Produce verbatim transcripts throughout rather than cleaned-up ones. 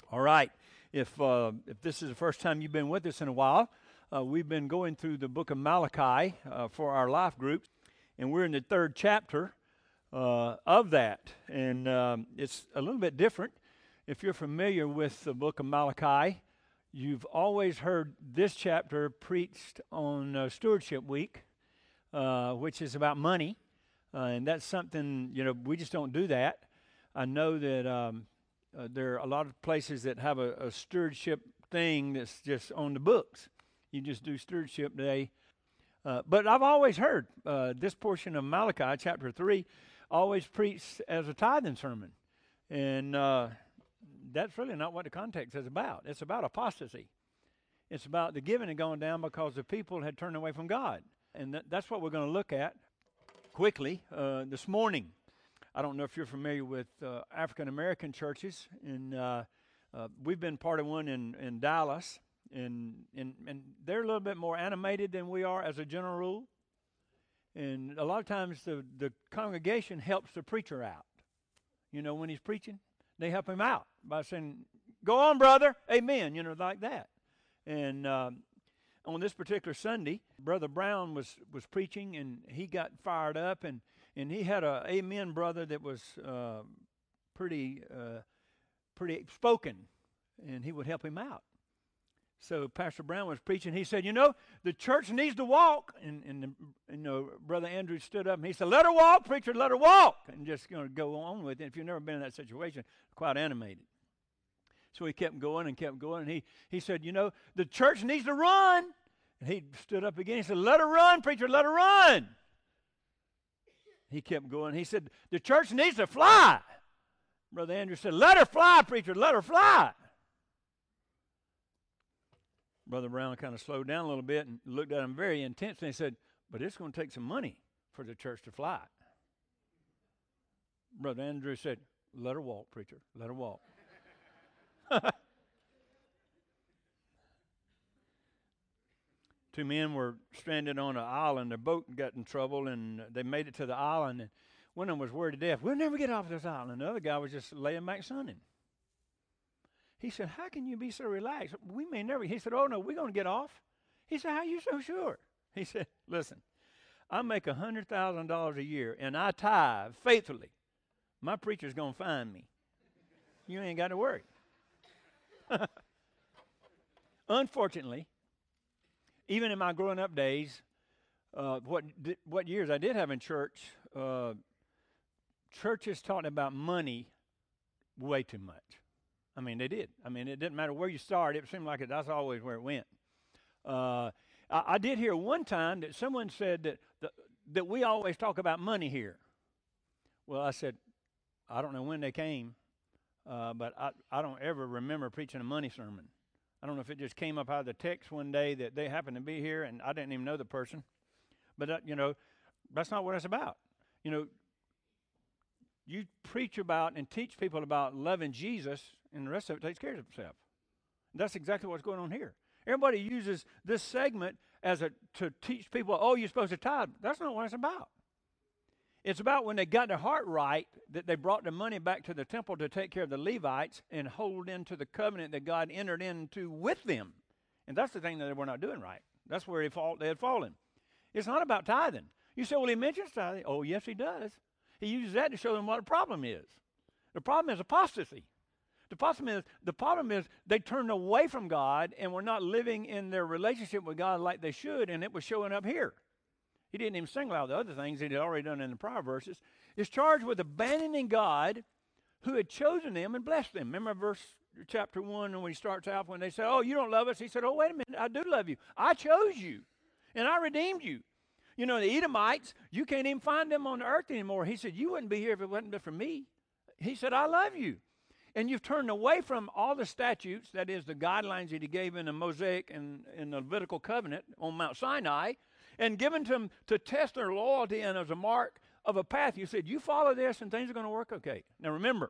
All right. If uh, if this is the first time you've been with us in a while, uh, we've been going through the book of Malachi uh, for our life groups, and we're in the third chapter uh, of that, and um, it's a little bit different. If you're familiar with the book of Malachi, you've always heard this chapter preached on uh, Stewardship Week, uh, which is about money, uh, and that's something, you know, we just don't do that. I know that. Um, Uh, there are a lot of places that have a, a stewardship thing that's just on the books. You just do stewardship day. Uh, but I've always heard uh, this portion of Malachi, chapter three, always preached as a tithing sermon. And uh, that's really not what the context is about. It's about apostasy. It's about the giving and going down because the people had turned away from God. And th- that's what we're going to look at quickly uh, this morning. I don't know if you're familiar with uh, African American churches, and uh, uh, we've been part of one in, in Dallas, and, and and they're a little bit more animated than we are as a general rule. And a lot of times the, the congregation helps the preacher out. You know, when he's preaching, they help him out by saying, "Go on, brother, amen," you know, like that. And um, on this particular Sunday, Brother Brown was, was preaching, and he got fired up, and And he had a amen brother that was uh, pretty uh, pretty spoken, and he would help him out. So Pastor Brown was preaching. He said, you know, the church needs to walk. And, and the, you know, Brother Andrew stood up, and he said, let her walk, preacher, let her walk. And just you know, go on with it. If you've never been in that situation, quite animated. So he kept going and kept going. And he, he said, you know, the church needs to run. And he stood up again. He said, let her run, preacher, let her run. He kept going. He said, the church needs to fly. Brother Andrew said, let her fly, preacher, let her fly. Brother Brown kind of slowed down a little bit and looked at him very intensely and said, but it's going to take some money for the church to fly. Brother Andrew said, let her walk, preacher, let her walk. Two men were stranded on an island. Their boat got in trouble, and they made it to the island. And one of them was worried to death. We'll never get off this island. And the other guy was just laying back sunning. He said, how can you be so relaxed? We may never. He said, oh, no, we're going to get off. He said, how are you so sure? He said, listen, I make one hundred thousand dollars a year, and I tithe faithfully. My preacher's going to find me. You ain't got to worry. Unfortunately, even in my growing up days, uh, what di- what years I did have in church, uh, churches talked about money way too much. I mean, they did. I mean, it didn't matter where you started. It seemed like it, that's always where it went. Uh, I, I did hear one time that someone said that the, that we always talk about money here. Well, I said, I don't know when they came, uh, but I, I don't ever remember preaching a money sermon. I don't know if it just came up out of the text one day that they happened to be here, and I didn't even know the person. But, uh, you know, that's not what it's about. You know, you preach about and teach people about loving Jesus, and the rest of it takes care of itself. That's exactly what's going on here. Everybody uses this segment as a to teach people, oh, you're supposed to tithe. That's not what it's about. It's about when they got their heart right, that they brought the money back to the temple to take care of the Levites and hold into the covenant that God entered into with them. And that's the thing that they were not doing right. That's where they, fall, they had fallen. It's not about tithing. You say, well, he mentions tithing. Oh, yes, he does. He uses that to show them what the problem is. The problem is apostasy. The problem is, the problem is they turned away from God and were not living in their relationship with God like they should, and it was showing up here. He didn't even single out the other things he'd already done in the prior verses. Is charged with abandoning God who had chosen them and blessed them. Remember verse chapter one when he starts out when they say, oh, you don't love us. He said, oh, wait a minute, I do love you. I chose you, and I redeemed you. You know, the Edomites, you can't even find them on the earth anymore. He said, you wouldn't be here if it wasn't for me. He said, I love you. And you've turned away from all the statutes, that is the guidelines that he gave in the Mosaic and in the Levitical covenant on Mount Sinai, and given to them to test their loyalty and as a mark of a path. You said, you follow this and things are going to work okay. Now remember,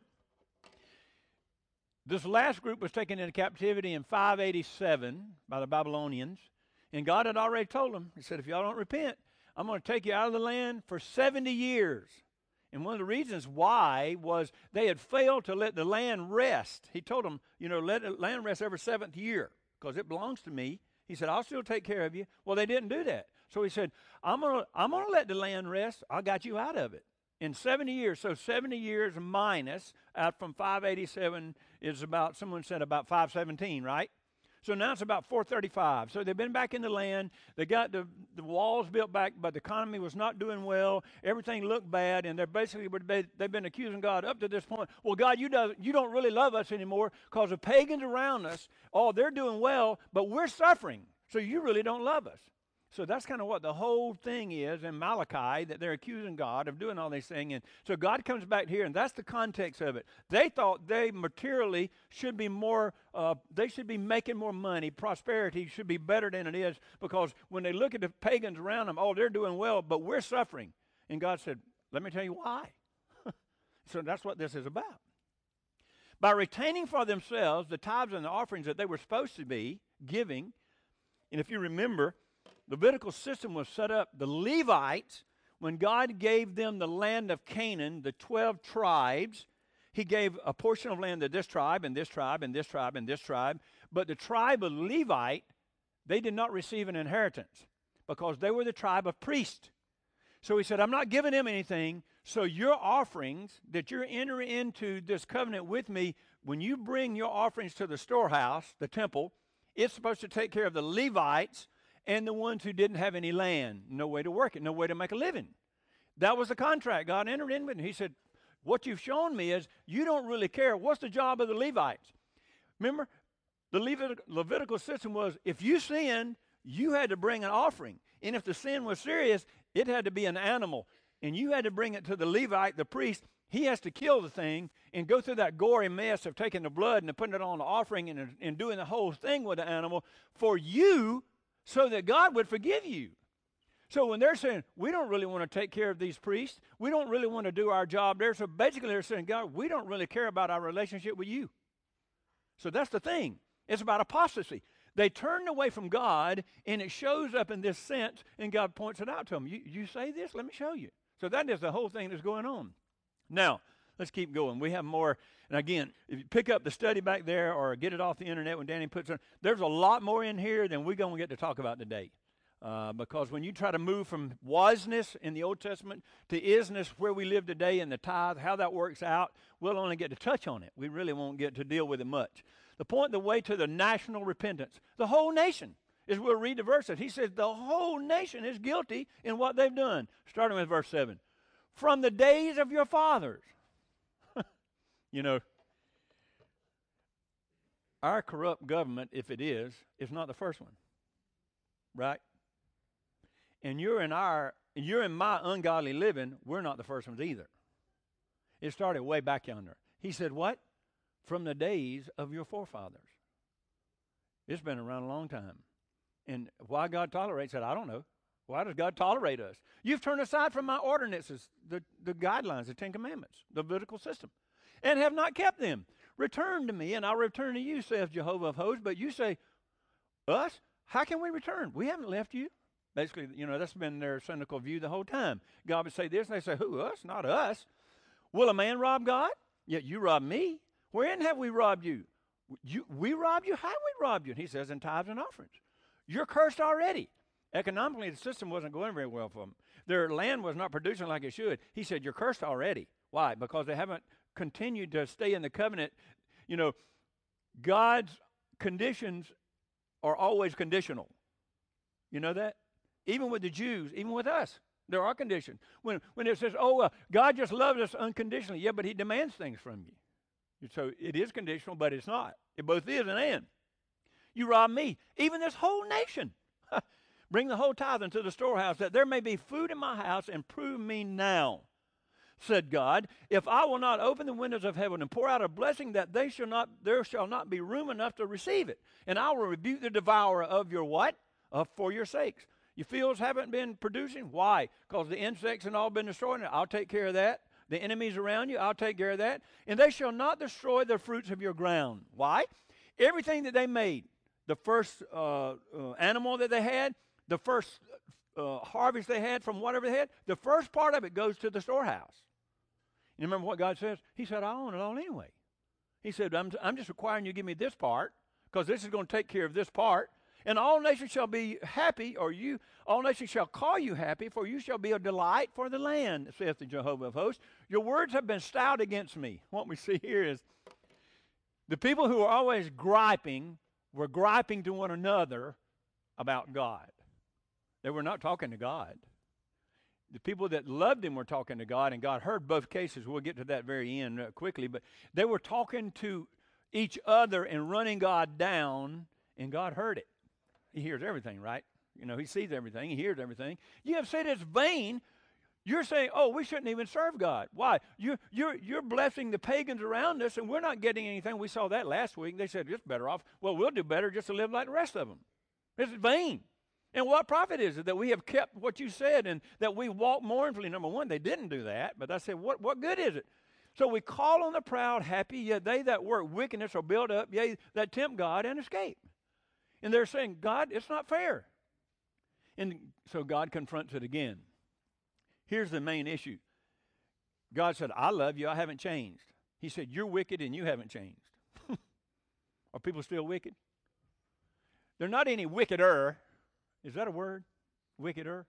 this last group was taken into captivity in five eighty-seven by the Babylonians, and God had already told them, he said, if y'all don't repent, I'm going to take you out of the land for seventy years. And one of the reasons why was they had failed to let the land rest. He told them, you know, let the land rest every seventh year because it belongs to me. He said, I'll still take care of you. Well, they didn't do that. So he said, I'm going to I'm gonna let the land rest. I got you out of it. In seventy years, so seventy years minus out from five eighty-seven is about, someone said about five seventeen, right? So now it's about four thirty-five. So they've been back in the land. They got the, the walls built back, but the economy was not doing well. Everything looked bad, and they're basically, they've been accusing God up to this point. Well, God, you, do, you don't really love us anymore because the pagans around us, oh, they're doing well, but we're suffering. So you really don't love us. So that's kind of what the whole thing is in Malachi, that they're accusing God of doing all these things. And so God comes back here, and that's the context of it. They thought they materially should be more, uh, they should be making more money. Prosperity should be better than it is, because when they look at the pagans around them, oh, they're doing well, but we're suffering. And God said, let me tell you why. So that's what this is about. By retaining for themselves the tithes and the offerings that they were supposed to be giving, and if you remember, the Levitical system was set up. The Levites, when God gave them the land of Canaan, the twelve tribes, he gave a portion of land to this tribe and this tribe and this tribe and this tribe. But the tribe of Levite, they did not receive an inheritance because they were the tribe of priests. So he said, I'm not giving them anything. So your offerings that you're entering into this covenant with me, when you bring your offerings to the storehouse, the temple, it's supposed to take care of the Levites and the ones who didn't have any land, no way to work it, no way to make a living. That was the contract God entered in with him. He said, what you've shown me is you don't really care. What's the job of the Levites? Remember, the Levit- Levitical system was if you sinned, you had to bring an offering. And if the sin was serious, it had to be an animal. And you had to bring it to the Levite, the priest. He has to kill the thing and go through that gory mess of taking the blood and putting it on the offering and, and doing the whole thing with the animal for you, so that God would forgive you. So when they're saying, we don't really want to take care of these priests, we don't really want to do our job there, so basically they're saying, God, we don't really care about our relationship with you. So that's the thing. It's about apostasy. They turned away from God, and it shows up in this sense, and God points it out to them. You, you say this? Let me show you. So that is the whole thing that's going on. Now, let's keep going. We have more. And again, if you pick up the study back there or get it off the internet when Danny puts it on, there's a lot more in here than we're going to get to talk about today. Uh, because when you try to move from wasness in the Old Testament to isness where we live today in the tithe, how that works out, we'll only get to touch on it. We really won't get to deal with it much. The point, the way to the national repentance, the whole nation, is we'll read the verses. He says the whole nation is guilty in what they've done. Starting with verse seven. From the days of your fathers. You know, our corrupt government, if it is, is not the first one, right? And you're in our, you're in my ungodly living, we're not the first ones either. It started way back yonder. He said, what? From the days of your forefathers. It's been around a long time. And why God tolerates it, I don't know. Why does God tolerate us? You've turned aside from my ordinances, the, the guidelines, the Ten Commandments, the Levitical system, and have not kept them. Return to me, and I'll return to you, saith Jehovah of hosts. But you say, us? How can we return? We haven't left you. Basically, you know, that's been their cynical view the whole time. God would say this, and they say, who, us? Not us. Will a man rob God? Yet you rob me. Wherein have we robbed you? you? We robbed you? How have we robbed you? And he says, in tithes and offerings. You're cursed already. Economically, the system wasn't going very well for them. Their land was not producing like it should. He said, you're cursed already. Why? Because they haven't continued to stay in the covenant. You know, God's conditions are always conditional. You know that? Even with the Jews, even with us, there are conditions. When when it says, oh, uh, God just loves us unconditionally. Yeah, but he demands things from you. So it is conditional, but it's not. It both is and and. You rob me. Even this whole nation. Bring the whole tithe into the storehouse, that there may be food in my house, and prove me now, said God, if I will not open the windows of heaven and pour out a blessing, that they shall not, there shall not be room enough to receive it. And I will rebuke the devourer of your what? Uh, for your sakes. Your fields haven't been producing. Why? Because the insects have all been destroying it. I'll take care of that. The enemies around you, I'll take care of that. And they shall not destroy the fruits of your ground. Why? Everything that they made, the first uh, uh, animal that they had, the first uh, harvest they had from whatever they had, the first part of it goes to the storehouse. You remember what God says? He said, I own it all anyway. He said, I'm, I'm just requiring you give me this part, because this is going to take care of this part. And all nations shall be happy, or you, all nations shall call you happy, for you shall be a delight for the land, saith the Jehovah of hosts. Your words have been stout against me. What we see here is the people who are always griping were griping to one another about God. They were not talking to God. The people that loved him were talking to God, and God heard both cases. We'll get to that very end uh, quickly. But they were talking to each other and running God down, and God heard it. He hears everything, right? You know, he sees everything. He hears everything. You have said it's vain. You're saying, oh, we shouldn't even serve God. Why? You're, you're, you're blessing the pagans around us, and we're not getting anything. We saw that last week. They said, it's better off. Well, we'll do better just to live like the rest of them. It's vain. And what profit is it that we have kept what you said and that we walk mournfully? Number one, they didn't do that. But I said, what, what good is it? So we call on the proud happy, yet they that work wickedness are built up, yea, that tempt God and escape. And they're saying, God, it's not fair. And so God confronts it again. Here's the main issue. God said, I love you, I haven't changed. He said, you're wicked and you haven't changed. Are people still wicked? They're not any wickeder. Is that a word? Wickeder?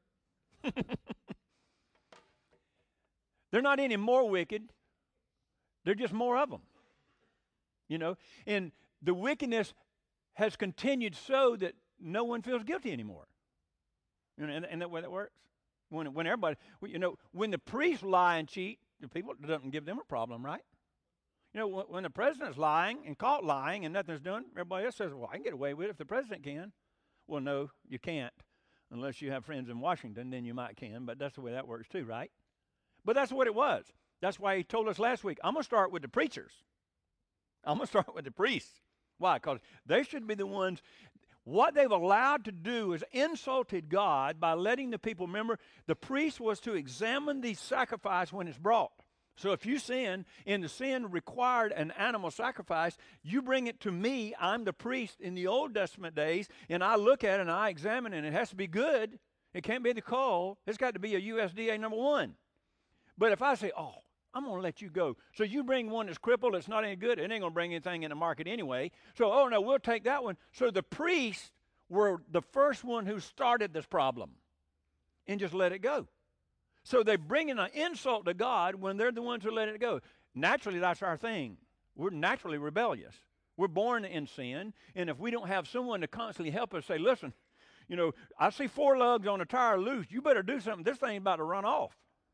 They're not any more wicked. They're just more of them. You know, and the wickedness has continued so that no one feels guilty anymore. You know, and, and that way that works. When when everybody, you know, when the priests lie and cheat, the people, it doesn't give them a problem, right? You know, when, when the president's lying and caught lying and nothing's done, everybody else says, well, I can get away with it if the president can. Well, no, you can't. Unless you have friends in Washington, then you might can, but that's the way that works too, right? But that's what it was. That's why he told us last week, I'm going to start with the preachers. I'm going to start with the priests. Why? Because they should be the ones. What they've allowed to do is insulted God by letting the people, remember, the priest was to examine the sacrifice when it's brought. So if you sin, and the sin required an animal sacrifice, you bring it to me. I'm the priest in the Old Testament days, and I look at it and I examine it, and it has to be good. It can't be the coal. It's got to be a U S D A number one. But if I say, oh, I'm going to let you go. So you bring one that's crippled, that's not any good, it ain't going to bring anything in the market anyway. So, oh, no, we'll take that one. So the priests were the first one who started this problem and just let it go. So they bring in an insult to God when they're the ones who let it go. Naturally, that's our thing. We're naturally rebellious. We're born in sin, and if we don't have someone to constantly help us say, listen, you know, I see four lugs on a tire loose. You better do something. This thing's about to run off.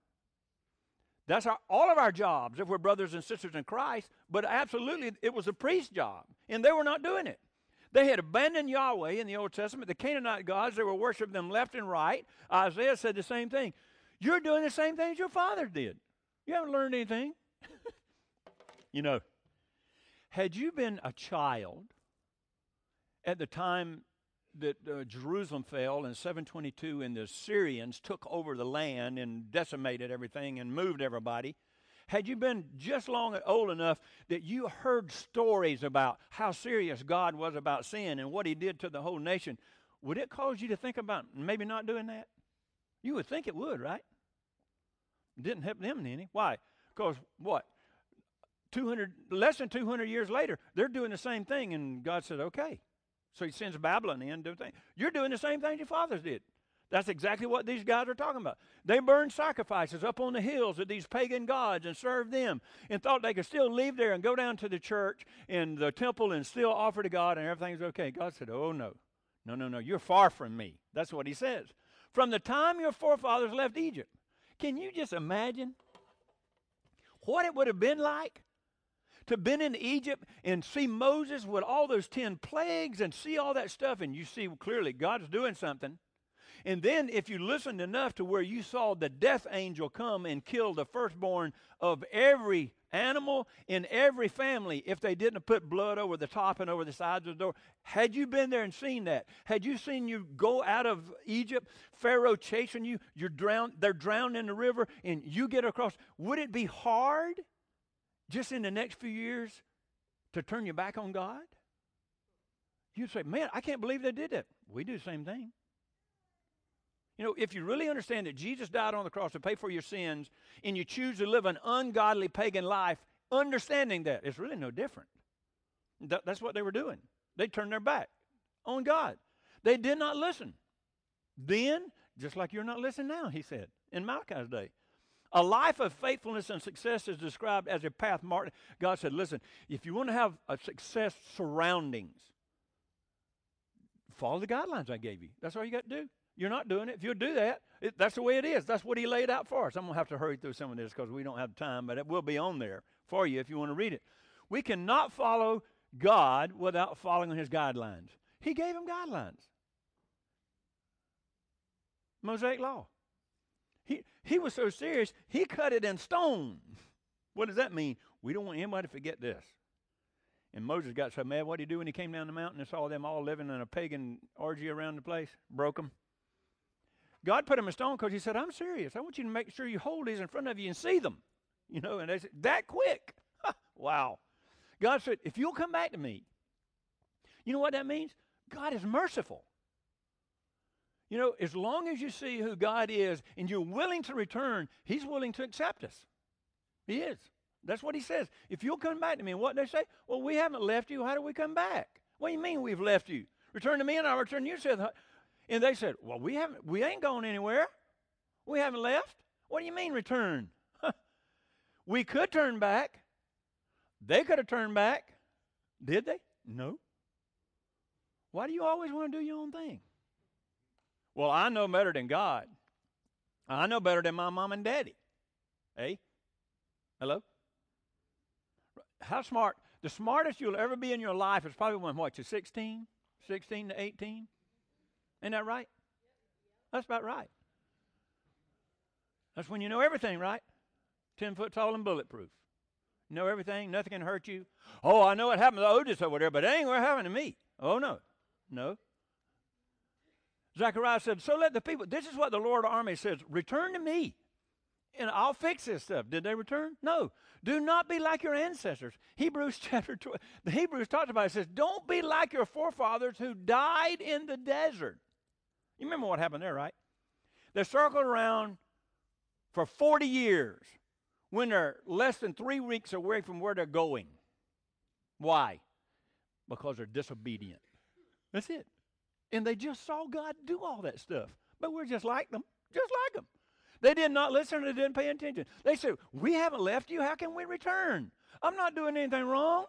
That's our, all of our jobs if we're brothers and sisters in Christ, but absolutely it was a priest's job, and they were not doing it. They had abandoned Yahweh in the Old Testament, the Canaanite gods. They were worshiping them left and right. Isaiah said the same thing. You're doing the same things your father did. You haven't learned anything. You know, had you been a child at the time that uh, Jerusalem fell in seven twenty-two and the Syrians took over the land and decimated everything and moved everybody, had you been just long old enough that you heard stories about how serious God was about sin and what he did to the whole nation, would it cause you to think about maybe not doing that? You would think it would, right? It didn't help them any. Why? Because what? two hundred, less than two hundred years later, they're doing the same thing, and God said, okay. So he sends Babylon in to do things. You're doing the same thing your fathers did. That's exactly what these guys are talking about. They burned sacrifices up on the hills of these pagan gods and served them and thought they could still leave there and go down to the church and the temple and still offer to God and everything's okay. God said, oh, no. No, no, no. You're far from me. That's what he says. From the time your forefathers left Egypt. Can you just imagine what it would have been like to have been in Egypt and see Moses with all those ten plagues and see all that stuff, and you see clearly God's doing something. And then if you listened enough to where you saw the death angel come and kill the firstborn of every animal in every family if they didn't put blood over the top and over the sides of the door. Had you been there and seen that? Had you seen you go out of Egypt, Pharaoh chasing you, you're drowned, they're drowned in the river, and you get across. Would it be hard just in the next few years to turn your back on God? You'd say, man, I can't believe they did that. We do the same thing. You know, if you really understand that Jesus died on the cross to pay for your sins, and you choose to live an ungodly pagan life, understanding that, it's really no different. That, that's what they were doing. They turned their back on God. They did not listen. Then, just like you're not listening now, he said, in Malachi's day. A life of faithfulness and success is described as a path marked. God said, listen, if you want to have a success surroundings, follow the guidelines I gave you. That's all you got to do. You're not doing it. If you'll do that, it, that's the way it is. That's what he laid out for us. I'm going to have to hurry through some of this because we don't have time, but it will be on there for you if you want to read it. We cannot follow God without following his guidelines. He gave him guidelines. Mosaic law. He, he was so serious, he cut it in stone. What does that mean? We don't want anybody to forget this. And Moses got so mad. What did he do when he came down the mountain and saw them all living in a pagan orgy around the place? Broke them. God put him in stone because he said, I'm serious. I want you to make sure you hold these in front of you and see them. You know, and they said, that quick. Wow. God said, if you'll come back to me, you know what that means? God is merciful. You know, as long as you see who God is and you're willing to return, he's willing to accept us. He is. That's what he says. If you'll come back to me, and what they say? Well, we haven't left you. How do we come back? What do you mean we've left you? Return to me and I'll return to you. Said, and they said, well, we haven't. We ain't gone anywhere. We haven't left. What do you mean return? We could turn back. They could have turned back. Did they? No. Why do you always want to do your own thing? Well, I know better than God. I know better than my mom and daddy. Hey? Hello? How smart? The smartest you'll ever be in your life is probably when, what, you're sixteen? sixteen to eighteen? Isn't that right? That's about right. That's when you know everything, right? Ten foot tall and bulletproof. You know everything. Nothing can hurt you. Oh, I know what happened to Otis over there, but it ain't what happened to me. Oh, no. No. Zechariah said, so let the people, this is what the Lord of Armies says, return to me, and I'll fix this stuff. Did they return? No. Do not be like your ancestors. Hebrews chapter twelve, the Hebrews talked about it, it says, don't be like your forefathers who died in the desert. You remember what happened there, right? They circled around for forty years when they're less than three weeks away from where they're going. Why? Because they're disobedient. That's it. And they just saw God do all that stuff. But we're just like them, just like them. They did not listen, they didn't pay attention. They said, we haven't left you, how can we return? I'm not doing anything wrong.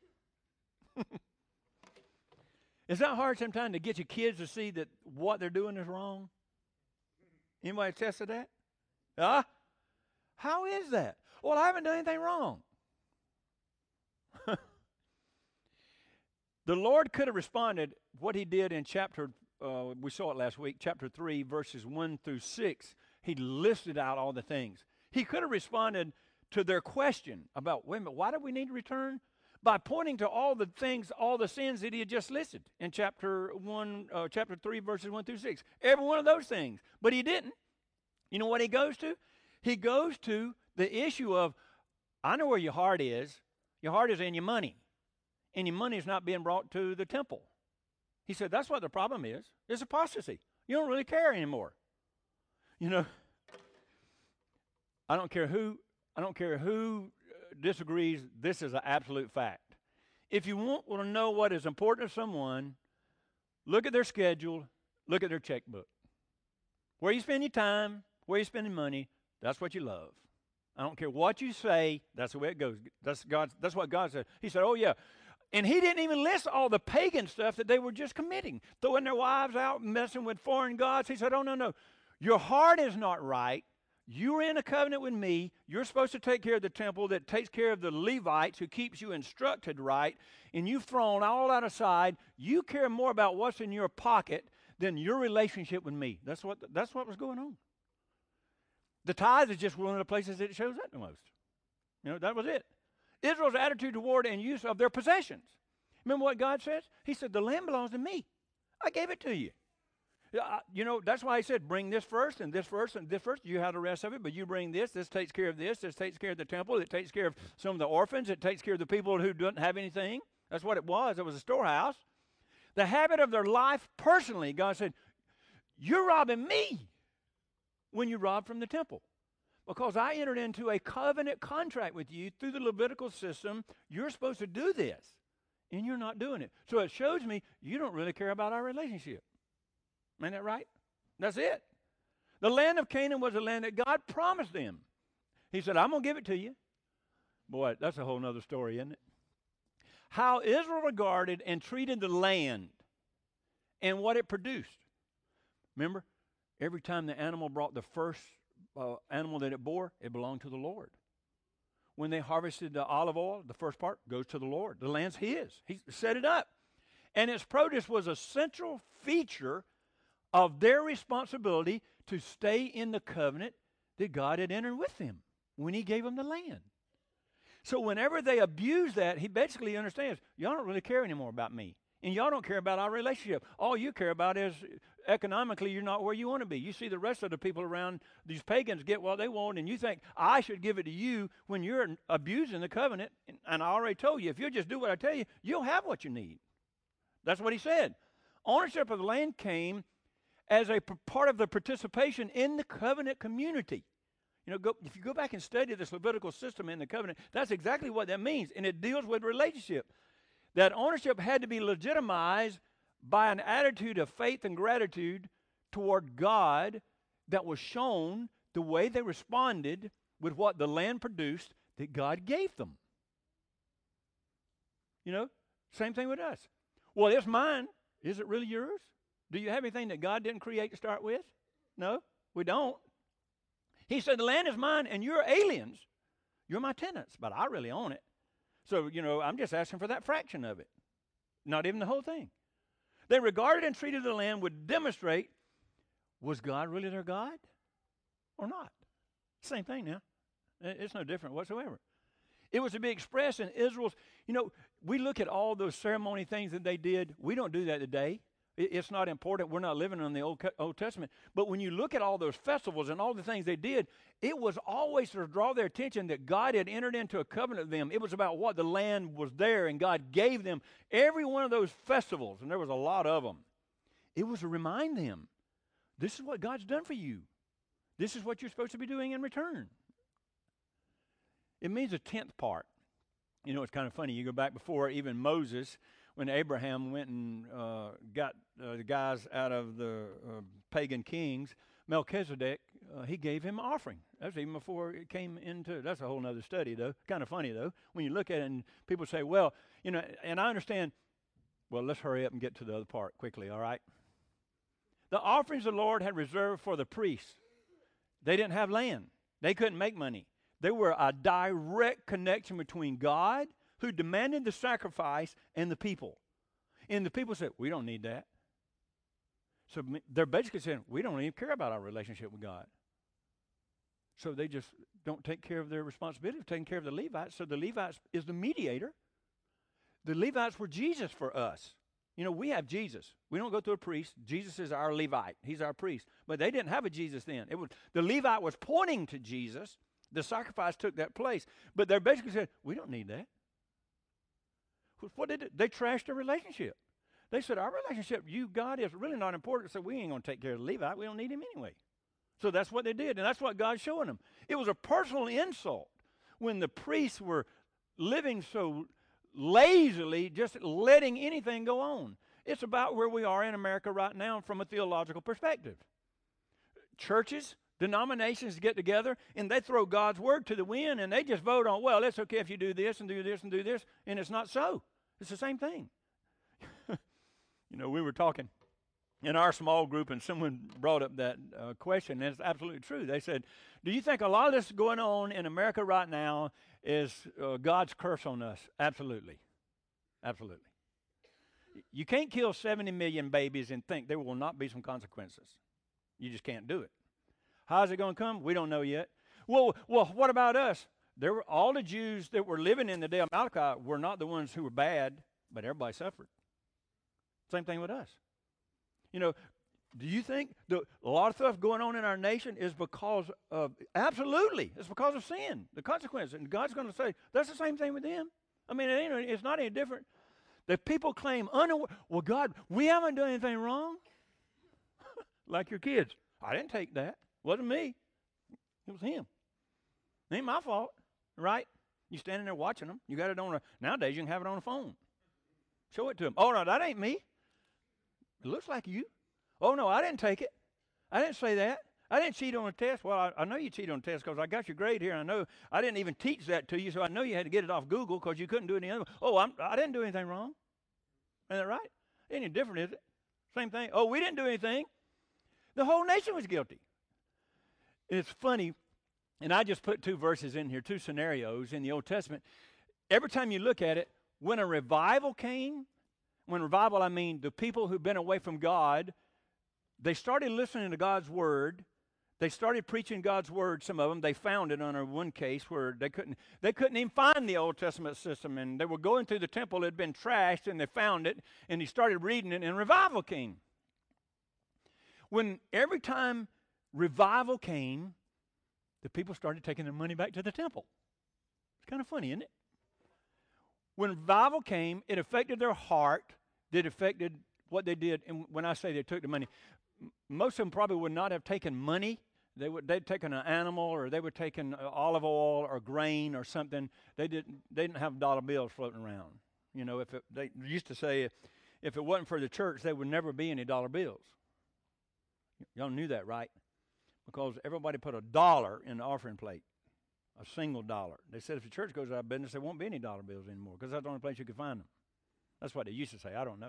It's not hard sometimes to get your kids to see that what they're doing is wrong. Anybody attest that? Huh? How is that? Well, I haven't done anything wrong. The Lord could have responded what he did in chapter, uh, we saw it last week, chapter three, verses one through six. He listed out all the things. He could have responded to their question about, wait a minute, why do we need to return? By pointing to all the things, all the sins that he had just listed in chapter one, uh, chapter three, verses one through six. Every one of those things. But he didn't. You know what he goes to? He goes to the issue of, I know where your heart is. Your heart is in your money. And your money is not being brought to the temple. He said, that's what the problem is. It's apostasy. You don't really care anymore. You know, I don't care who, I don't care who disagrees, this is an absolute fact. If you want to know what is important to someone, look at their schedule, look at their checkbook. Where you spend your time, where you spending money, that's what you love. I don't care what you say, that's the way it goes. That's God, that's what God said. He said, oh yeah. And he didn't even list all the pagan stuff that they were just committing, throwing their wives out, messing with foreign gods. He said, oh, no, no. Your heart is not right. You're in a covenant with me. You're supposed to take care of the temple that takes care of the Levites, who keeps you instructed right, and you've thrown all that aside. You care more about what's in your pocket than your relationship with me. That's what, that's what was going on. The tithe is just one of the places that it shows up the most. You know, that was it. Israel's attitude toward and use of their possessions. Remember what God says? He said, the land belongs to me. I gave it to you. Uh, you know, that's why he said, bring this first and this first and this first. You have the rest of it, but you bring this. This takes care of this. This takes care of the temple. It takes care of some of the orphans. It takes care of the people who don't have anything. That's what it was. It was a storehouse. The habit of their life personally, God said, you're robbing me. when you rob from the temple. Because I entered into a covenant contract with you through the Levitical system. You're supposed to do this, and you're not doing it. So it shows me you don't really care about our relationship. Ain't that right? That's it. The land of Canaan was a land that God promised them. He said, I'm going to give it to you. Boy, that's a whole other story, isn't it? How Israel regarded and treated the land and what it produced. Remember, every time the animal brought the first uh, animal that it bore, it belonged to the Lord. When they harvested the olive oil, the first part goes to the Lord. The land's his. He set it up. And its produce was a central feature of their responsibility to stay in the covenant that God had entered with them when he gave them the land. So whenever they abuse that, he basically understands, y'all don't really care anymore about me. And y'all don't care about our relationship. All you care about is economically you're not where you want to be. You see the rest of the people around, these pagans, get what they want, and you think, I should give it to you when you're abusing the covenant. And, and I already told you, if you'll just do what I tell you, you'll have what you need. That's what he said. Ownership of the land came as a p- part of the participation in the covenant community. You know, go, if you go back and study this Levitical system in the covenant, that's exactly what that means. And it deals with relationship. That ownership had to be legitimized by an attitude of faith and gratitude toward God that was shown the way they responded with what the land produced that God gave them. You know, same thing with us. Well, it's mine. Is it really yours? Do you have anything that God didn't create to start with? No, we don't. He said, the land is mine and you're aliens. You're my tenants, but I really own it. So, you know, I'm just asking for that fraction of it, not even the whole thing. They regarded and treated the land would demonstrate, was God really their God or not? Same thing now. It's no different whatsoever. It was to be expressed in Israel's, you know, we look at all those ceremony things that they did. We don't do that today. It's not important. We're not living in the Old, Old Testament. But when you look at all those festivals and all the things they did, it was always to draw their attention that God had entered into a covenant with them. It was about what the land was there, and God gave them every one of those festivals, and there was a lot of them. It was to remind them, this is what God's done for you. This is what you're supposed to be doing in return. It means a tenth part. You know, it's kind of funny. You go back before even Moses, when Abraham went and uh, got uh, the guys out of the uh, pagan kings, Melchizedek, uh, he gave him an offering. That was even before it came into, that's a whole other study, though. Kind of funny, though, when you look at it and people say, well, you know, and I understand, well, let's hurry up and get to the other part quickly, all right? The offerings the Lord had reserved for the priests, they didn't have land. They couldn't make money. They were a direct connection between God, who demanded the sacrifice, and the people. And the people said, we don't need that. So they're basically saying, we don't even care about our relationship with God. So they just don't take care of their responsibility of taking care of the Levites. So the Levites is the mediator. The Levites were Jesus for us. You know, we have Jesus. We don't go through a priest. Jesus is our Levite. He's our priest. But they didn't have a Jesus then. It was the Levite was pointing to Jesus. The sacrifice took that place. But they're basically saying, we don't need that. What did it? They trashed their relationship. They said, our relationship, you, God, is really not important. So we ain't going to take care of the Levite. We don't need him anyway. So that's what they did. And that's what God's showing them. It was a personal insult when the priests were living so lazily, just letting anything go on. It's about where we are in America right now from a theological perspective. Churches, denominations get together and they throw God's word to the wind and they just vote on, well, it's okay if you do this and do this and do this. And it's not so. It's the same thing. You know, we were talking in our small group and someone brought up that uh, question, and it's absolutely true. They said, do you think a lot of this going on in America right now is uh, God's curse on us? Absolutely. Absolutely. You can't kill seventy million babies and think there will not be some consequences. You just can't do it. How's it going to come? We don't know yet. Well, well, what about us? There were all the Jews that were living in the day of Malachi were not the ones who were bad, but everybody suffered. Same thing with us. You know, do you think the, a lot of stuff going on in our nation is because of, absolutely, it's because of sin, the consequence. And God's going to say, that's the same thing with them. I mean, it ain't, it's not any different. The people claim, unaware, well, God, we haven't done anything wrong. Like your kids. I didn't take that. Wasn't me. It was him. It ain't my fault, right? You standing there watching them. You got it on a, nowadays you can have it on a phone. Show it to them. Oh, no, that ain't me. It looks like you. Oh, no, I didn't take it. I didn't say that. I didn't cheat on a test. Well, I, I know you cheated on a test because I got your grade here. I know I didn't even teach that to you, so I know you had to get it off Google because you couldn't do it any other way. Oh, I'm, I didn't do anything wrong. Isn't that right? Any different, is it? Same thing. Oh, we didn't do anything. The whole nation was guilty. It's funny, and I just put two verses in here, two scenarios in the Old Testament. Every time you look at it, when a revival came, when revival, I mean the people who've been away from God, they started listening to God's word. They started preaching God's word, some of them. They found it on a one case where they couldn't they couldn't even find the Old Testament system, and they were going through the temple. It had been trashed, and they found it, and he started reading it, and revival came. When every time revival came, the people started taking their money back to the temple. It's kind of funny, isn't it? When revival came, it affected their heart. It affected what they did. And when I say they took the money, most of them probably would not have taken money. They would they'd taken an animal, or they would taken uh, olive oil or grain or something. They didn't they didn't have dollar bills floating around. You know, if it, they used to say if, if it wasn't for the church, there would never be any dollar bills. Y'all knew that, right? Because everybody put a dollar in the offering plate, a single dollar. They said if the church goes out of business, there won't be any dollar bills anymore because that's the only place you could find them. That's what they used to say. I don't know.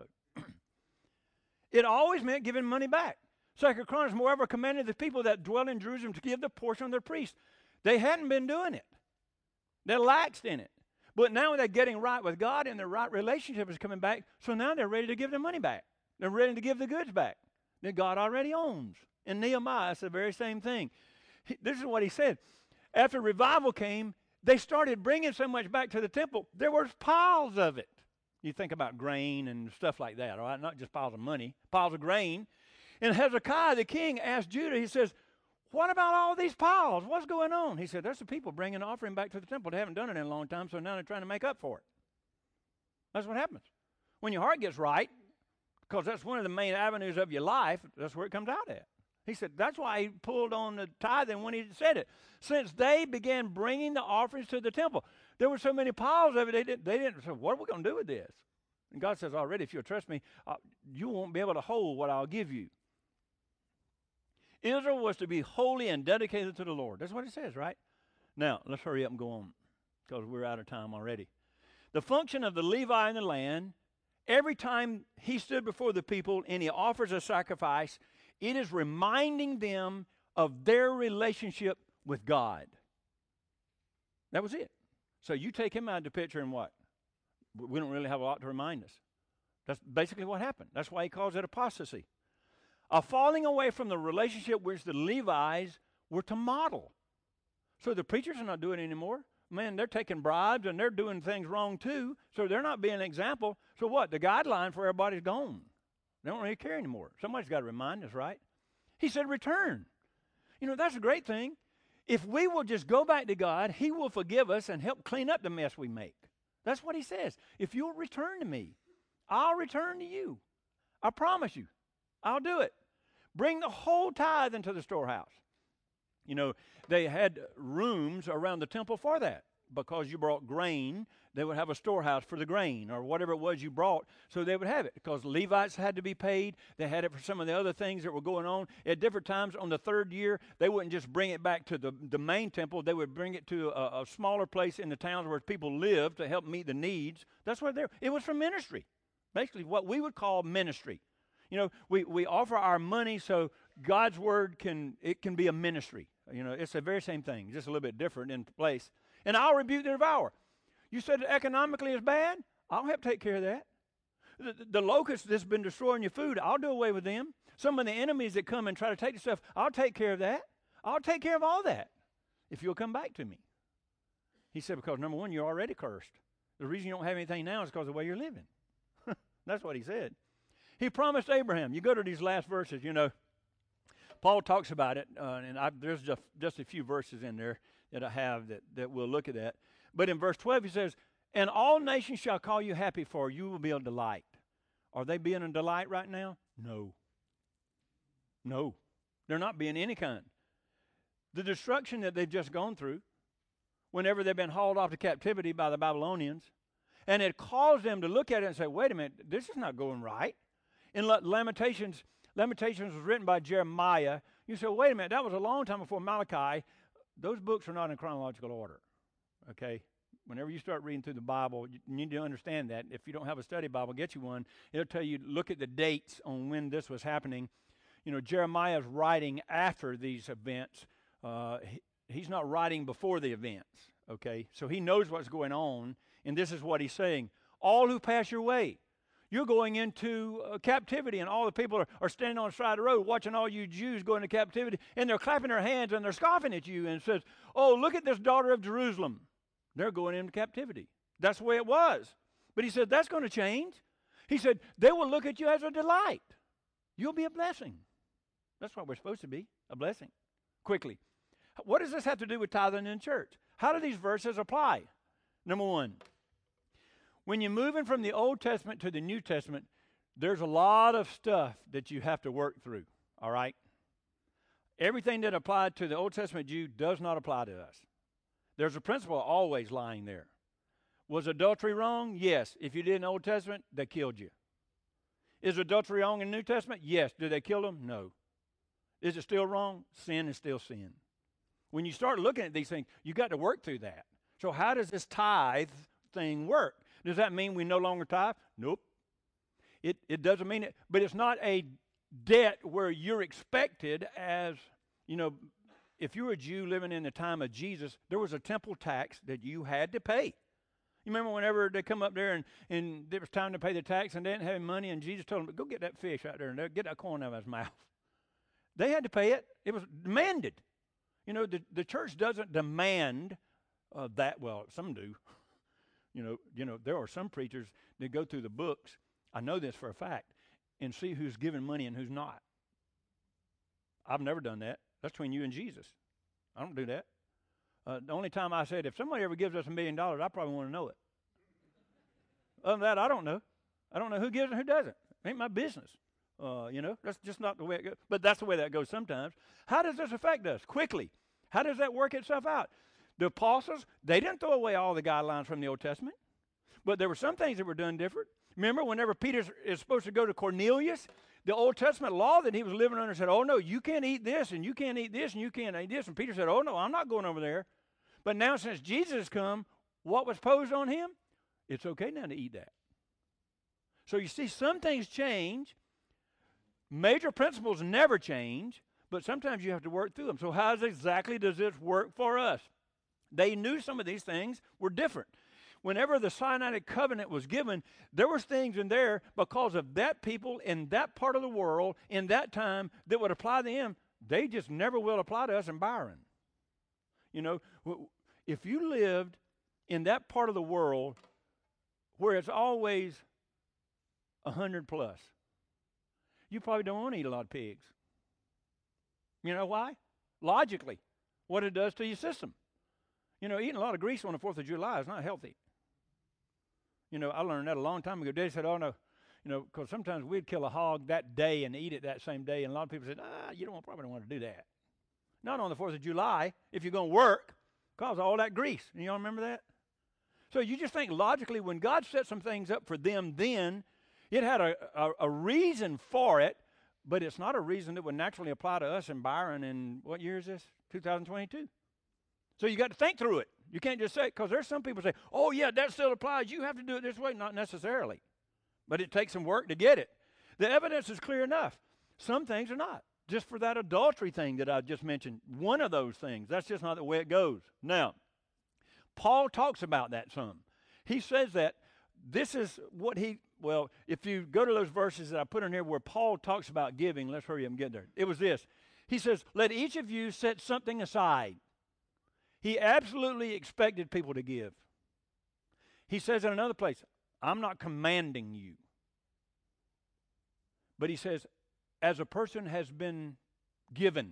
It always meant giving money back. Second Chronicles, moreover, commanded the people that dwell in Jerusalem to give the portion of their priests. They hadn't been doing it. They laxed in it. But now they're getting right with God, and their right relationship is coming back, so now they're ready to give their money back. They're ready to give the goods back that God already owns. In Nehemiah, it's the very same thing. He, this is what he said. After revival came, they started bringing so much back to the temple, there were piles of it. You think about grain and stuff like that, all right? Not just piles of money, piles of grain. And Hezekiah, the king, asked Judah, he says, what about all these piles? What's going on? He said, there's the people bringing the offering back to the temple. They haven't done it in a long time, so now they're trying to make up for it. That's what happens. When your heart gets right, because that's one of the main avenues of your life, that's where it comes out at. He said, that's why he pulled on the tithing when he said it. Since they began bringing the offerings to the temple, there were so many piles of it, they didn't, they didn't say, what are we going to do with this? And God says, already, if you'll trust me, uh, you won't be able to hold what I'll give you. Israel was to be holy and dedicated to the Lord. That's what it says, right? Now, let's hurry up and go on, because we're out of time already. The function of the Levi in the land, every time he stood before the people and he offers a sacrifice, it is reminding them of their relationship with God. That was it. So you take him out of the picture and what? We don't really have a lot to remind us. That's basically what happened. That's why he calls it apostasy. A falling away from the relationship which the Levites were to model. So the preachers are not doing it anymore. Man, they're taking bribes and they're doing things wrong too. So they're not being an example. So what? The guideline for everybody's gone. They don't really care anymore. Somebody's got to remind us, right? He said, return. You know, that's a great thing. If we will just go back to God, he will forgive us and help clean up the mess we make. That's what he says. If you'll return to me, I'll return to you. I promise you. I'll do it. Bring the whole tithe into the storehouse. You know, they had rooms around the temple for that. Because you brought grain, they would have a storehouse for the grain or whatever it was you brought, so they would have it. Because Levites had to be paid. They had it for some of the other things that were going on. At different times on the third year, they wouldn't just bring it back to the, the main temple. They would bring it to a, a smaller place in the towns where people lived to help meet the needs. That's what they're, it was for ministry. Basically what we would call ministry. You know, we, we offer our money so God's word can, it can be a ministry. You know, it's the very same thing, just a little bit different in place. And I'll rebuke the devourer. You said economically is bad? I'll help take care of that. The, the locusts that's been destroying your food, I'll do away with them. Some of the enemies that come and try to take the stuff, I'll take care of that. I'll take care of all that if you'll come back to me. He said, because number one, you're already cursed. The reason you don't have anything now is because of the way you're living. That's what he said. He promised Abraham. You go to these last verses, you know, Paul talks about it, uh, and I, there's just, just a few verses in there that I have that, that we'll look at that. But in verse twelve, he says, and all nations shall call you happy, for you will be a delight. Are they being a delight right now? No. No. They're not being any kind. the destruction that they've just gone through whenever they've been hauled off to captivity by the Babylonians. And it caused them to look at it and say, wait a minute, this is not going right. In Lamentations, Lamentations was written by Jeremiah. You say, wait a minute, that was a long time before Malachi. Those books are not in chronological order, okay? Whenever you start reading through the Bible, you need to understand that. If you don't have a study Bible, get you one. It'll tell you, look at the dates on when this was happening. You know, Jeremiah is writing after these events. Uh, he, he's not writing before the events, okay? So he knows what's going on, and this is what he's saying. All who pass your way, you're going into uh, captivity, and all the people are, are standing on the side of the road watching all you Jews go into captivity, and they're clapping their hands and they're scoffing at you and says, oh, look at this daughter of Jerusalem. They're going into captivity. That's the way it was. But he said, that's going to change. He said, they will look at you as a delight. You'll be a blessing. That's what we're supposed to be, a blessing. Quickly. What does this have to do with tithing in church? How do these verses apply? Number one, when you're moving from the Old Testament to the New Testament, there's a lot of stuff that you have to work through, all right? Everything that applied to the Old Testament Jew does not apply to us. There's a principle always lying there. Was adultery wrong? Yes. If you did in the Old Testament, they killed you. Is adultery wrong in the New Testament? Yes. Did they kill them? No. Is it still wrong? Sin is still sin. When you start looking at these things, you got to work through that. So how does this tithe thing work? Does that mean we no longer tithe? Nope. It, it doesn't mean it. But it's not a debt where you're expected as, you know, if you were a Jew living in the time of Jesus, there was a temple tax that you had to pay. You remember whenever they come up there and, and it was time to pay the tax and they didn't have any money and Jesus told them, go get that fish out there and get that coin out of his mouth. They had to pay it. It was demanded. You know, the, the church doesn't demand uh, that. Well, some do. You know, you know, there are some preachers that go through the books, I know this for a fact, and see who's giving money and who's not. I've never done that. That's between you and Jesus. I don't do that. Uh, the only time I said, if somebody ever gives us a million dollars, I probably want to know it. Other than that, I don't know. I don't know who gives and who doesn't. It ain't my business. Uh, you know, that's just not the way it goes. But that's the way that goes sometimes. How does this affect us? Quickly. How does that work itself out? The apostles, they didn't throw away all the guidelines from the Old Testament. But there were some things that were done different. Remember, whenever Peter is supposed to go to Cornelius, the Old Testament law that he was living under said, oh, no, you can't eat this, and you can't eat this, and you can't eat this. And Peter said, oh, no, I'm not going over there. But now since Jesus has come, what was posed on him? It's okay now to eat that. So you see, some things change. Major principles never change, but sometimes you have to work through them. So how exactly does this work for us? They knew some of these things were different. Whenever the Sinaitic covenant was given, there was things in there because of that people in that part of the world in that time that would apply to them. They just never will apply to us in Byron. You know, if you lived in that part of the world where it's always one hundred plus, you probably don't want to eat a lot of pigs. You know why? Logically, what it does to your system. You know, eating a lot of grease on the fourth of July is not healthy. You know, I learned that a long time ago. They said, oh, no, you know, because sometimes we'd kill a hog that day and eat it that same day. And a lot of people said, ah, you don't probably don't want to do that. Not on the fourth of July, if you're going to work, because of all that grease. And you all remember that? So you just think logically, when God set some things up for them then, it had a, a, a reason for it, but it's not a reason that would naturally apply to us in Byron in, what year is this? two thousand twenty-two. So you got to think through it. You can't just say, because there's some people say, oh, yeah, that still applies. You have to do it this way. Not necessarily. But it takes some work to get it. The evidence is clear enough. Some things are not. Just for that adultery thing that I just mentioned, one of those things, that's just not the way it goes. Now, Paul talks about that some. He says that this is what he, well, if you go to those verses that I put in here where Paul talks about giving, let's hurry up and get there. It was this. He says, let each of you set something aside. He absolutely expected people to give. He says in another place, I'm not commanding you. But he says, as a person has been given,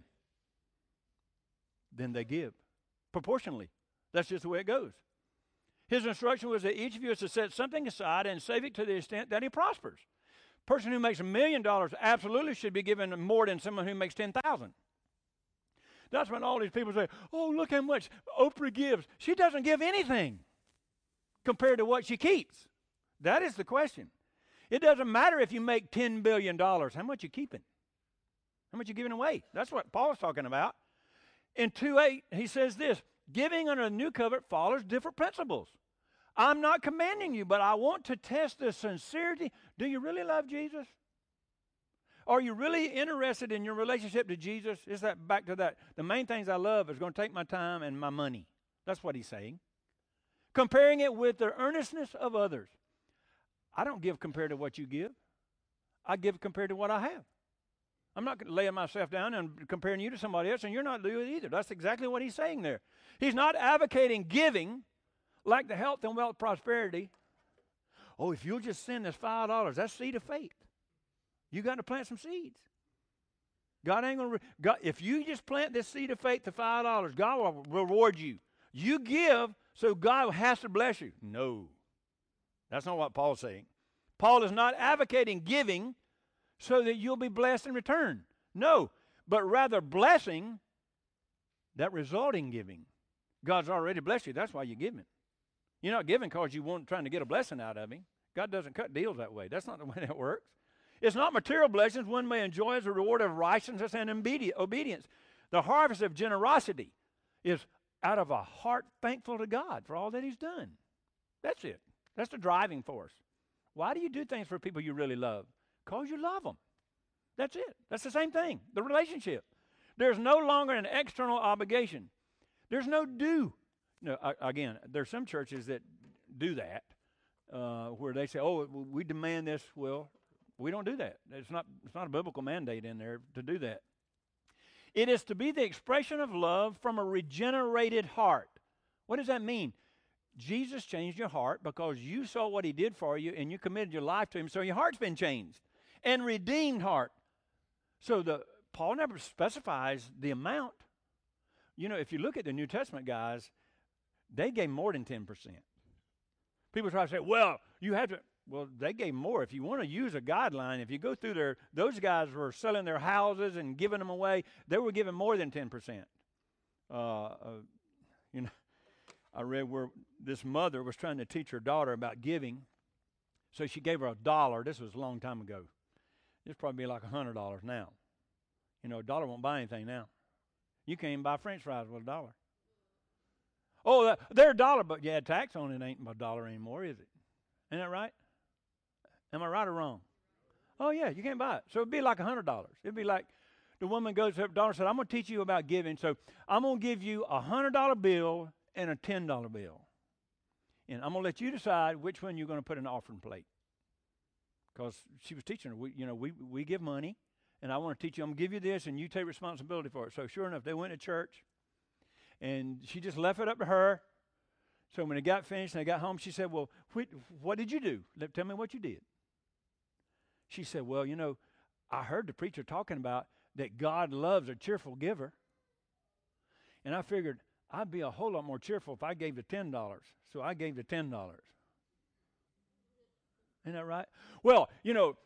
then they give. Proportionally. That's just the way it goes. His instruction was that each of you is to set something aside and save it to the extent that he prospers. A person who makes a million dollars absolutely should be given more than someone who makes ten thousand. That's when all these people say, oh, look how much Oprah gives. She doesn't give anything compared to what she keeps. That is the question. It doesn't matter if you make ten billion dollars. How much you keeping? How much you giving away? That's what Paul's talking about. In two eight, he says this, giving under the new covenant follows different principles. I'm not commanding you, but I want to test the sincerity. Do you really love Jesus? Are you really interested in your relationship to Jesus? Is that back to that? The main things I love is going to take my time and my money. That's what he's saying. Comparing it with the earnestness of others. I don't give compared to what you give. I give compared to what I have. I'm not laying myself down and comparing you to somebody else, and you're not doing it either. That's exactly what he's saying there. He's not advocating giving like the health and wealth prosperity. Oh, if you'll just send us five dollars, that's seed of faith. You got to plant some seeds. God ain't going to, re- if you just plant this seed of faith to five dollars, God will reward you. You give, so God has to bless you. No. That's not what Paul's saying. Paul is not advocating giving so that you'll be blessed in return. No, but rather blessing that resulting giving. God's already blessed you. That's why you're giving. You're not giving because you want trying to get a blessing out of him. God doesn't cut deals that way. That's not the way that works. It's not material blessings one may enjoy as a reward of righteousness and obedience. The harvest of generosity is out of a heart thankful to God for all that he's done. That's it. That's the driving force. Why do you do things for people you really love? Because you love them. That's it. That's the same thing. The relationship. There's no longer an external obligation. There's no due. No, I, again, there's some churches that do that, uh, where they say, oh, we demand this. Well, we don't do that. It's not, it's not a biblical mandate in there to do that. It is to be the expression of love from a regenerated heart. What does that mean? Jesus changed your heart because you saw what he did for you and you committed your life to him, so your heart's been changed. And redeemed heart. So the Paul never specifies the amount. You know, if you look at the New Testament guys, they gave more than ten percent. People try to say, well, you have to, well, they gave more. If you want to use a guideline, if you go through their, those guys were selling their houses and giving them away, they were giving more than ten percent. Uh, uh, you know, I read where this mother was trying to teach her daughter about giving. So she gave her a dollar. This was a long time ago. This probably be like a hundred dollars now. You know, a dollar won't buy anything now. You can't even buy French fries with a dollar. Oh, they're a dollar, but yeah, tax on it ain't a dollar anymore, is it? Isn't that right? Am I right or wrong? Oh yeah, you can't buy it. So it'd be like a hundred dollars. It'd be like the woman goes to her daughter and said, "I'm going to teach you about giving. So I'm going to give you a hundred dollar bill and a ten dollar bill, and I'm going to let you decide which one you're going to put in the offering plate." Because she was teaching her, we, you know, we, we give money, and I want to teach you, I'm going to give you this, and you take responsibility for it. So sure enough, they went to church, and she just left it up to her. So when they got finished and they got home, she said, well, wh- what did you do? Let, tell me what you did. She said, well, you know, I heard the preacher talking about that God loves a cheerful giver. And I figured I'd be a whole lot more cheerful if I gave the ten dollars. So I gave the ten dollars. Isn't that right? Well, you know,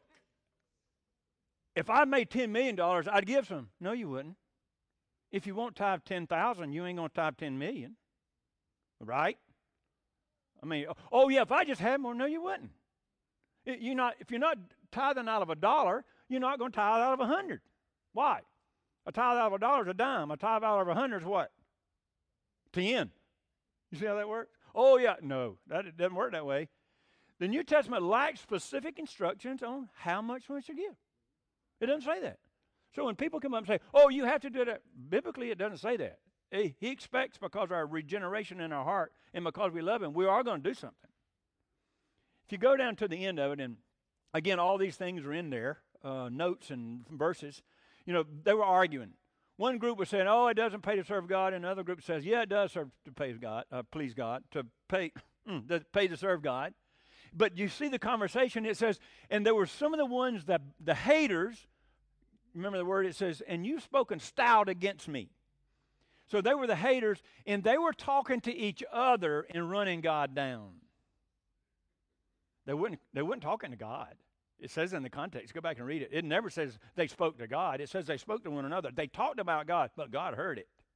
if I made ten million dollars, I'd give some. No, you wouldn't. If you won't tithe ten thousand, you ain't going to tithe ten million. Right? I mean, oh, yeah, if I just had more, no, you wouldn't. It, you're not, if you're not tithing out of a dollar, you're not going to tithe out of a hundred. Why? A tithe out of a dollar is a dime. A tithe out of a hundred is what? ten. You see how that works? Oh, yeah. No, that it doesn't work that way. The New Testament lacks specific instructions on how much one should give. It doesn't say that. So when people come up and say, oh, you have to do that, biblically it doesn't say that. He, he expects, because of our regeneration in our heart and because we love him, we are going to do something. If you go down to the end of it, and again, all these things are in there, uh, notes and verses, you know, they were arguing. One group was saying, oh, it doesn't pay to serve God, and another group says, yeah, it does serve to pay God, uh, please God, to pay, to pay to serve God. But you see the conversation, it says, and there were some of the ones that the haters, remember the word, it says, and you've spoken stout against me. So they were the haters, and they were talking to each other and running God down. They weren't, they weren't talking to God. It says in the context, go back and read it. It never says they spoke to God. It says they spoke to one another. They talked about God, but God heard it.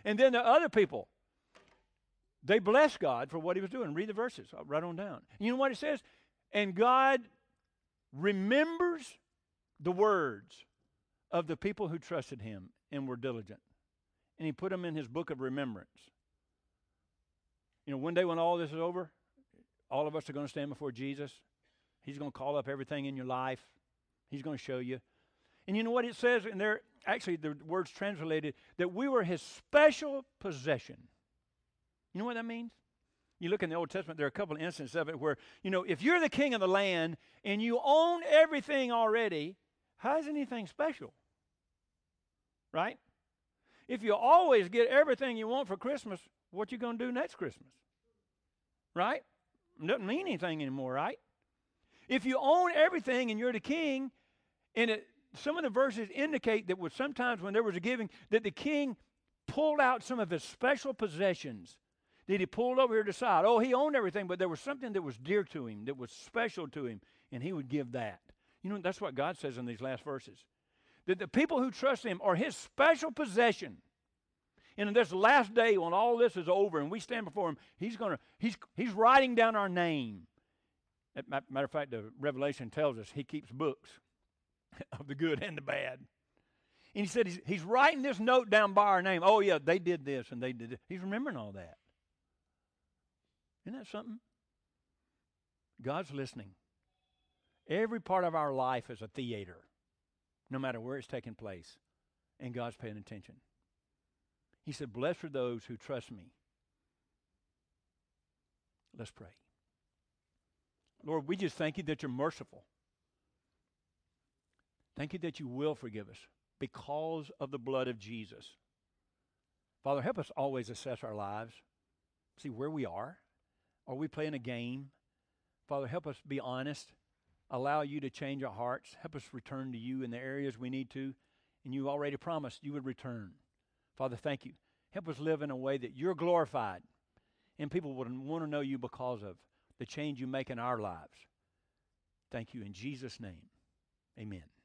And then the other people, they blessed God for what he was doing. Read the verses. I'll write on down. You know what it says? And God remembers the words of the people who trusted him and were diligent. And he put them in his book of remembrance. You know, one day when all this is over, all of us are going to stand before Jesus. He's going to call up everything in your life. He's going to show you. And you know what it says in there? Actually, the word's translated that we were his special possession. You know what that means? You look in the Old Testament, there are a couple of instances of it where, you know, if you're the king of the land and you own everything already, how is anything special? Right? If you always get everything you want for Christmas, what you going to do next Christmas? Right? It doesn't mean anything anymore, right? If you own everything and you're the king, and it, some of the verses indicate that was sometimes when there was a giving, that the king pulled out some of his special possessions that he pulled over here to the side. Oh, he owned everything, but there was something that was dear to him, that was special to him, and he would give that. You know, that's what God says in these last verses. That the people who trust him are his special possession. And in this last day, when all this is over and we stand before him, he's going to, he's, he's writing down our name. Matter of fact, the Revelation tells us he keeps books of the good and the bad. And he said he's, he's writing this note down by our name. Oh, yeah, they did this and they did this. He's remembering all that. Isn't that something? God's listening. Every part of our life is a theater, no matter where it's taking place, and God's paying attention. He said, blessed are those who trust me. Let's pray. Lord, we just thank you that you're merciful. Thank you that you will forgive us because of the blood of Jesus. Father, help us always assess our lives, see where we are. Are we playing a game? Father, help us be honest. Allow you to change our hearts. Help us return to you in the areas we need to. And you already promised you would return. Father, thank you. Help us live in a way that you're glorified and people would want to know you because of the change you make in our lives. Thank you in Jesus' name. Amen.